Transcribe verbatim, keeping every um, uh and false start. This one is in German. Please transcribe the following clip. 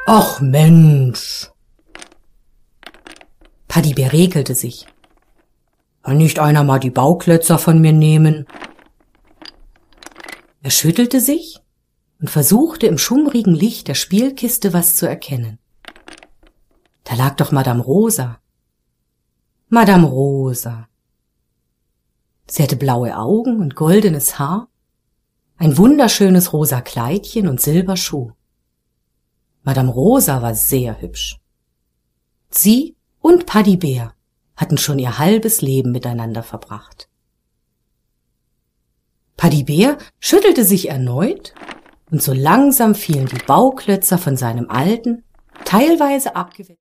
Ach Mensch! Paddybär räkelte sich. Kann nicht einer mal die Bauklötzer von mir nehmen? Er schüttelte sich und versuchte im schummrigen Licht der Spielkiste was zu erkennen. Da lag doch Madame Rosa. Madame Rosa. Sie hatte blaue Augen und goldenes Haar, ein wunderschönes rosa Kleidchen und Silberschuh. Madame Rosa war sehr hübsch. Sie und Paddybär hatten schon ihr halbes Leben miteinander verbracht. Paddybär schüttelte sich erneut, und so langsam fielen die Bauklötzer von seinem alten, teilweise abgewetzten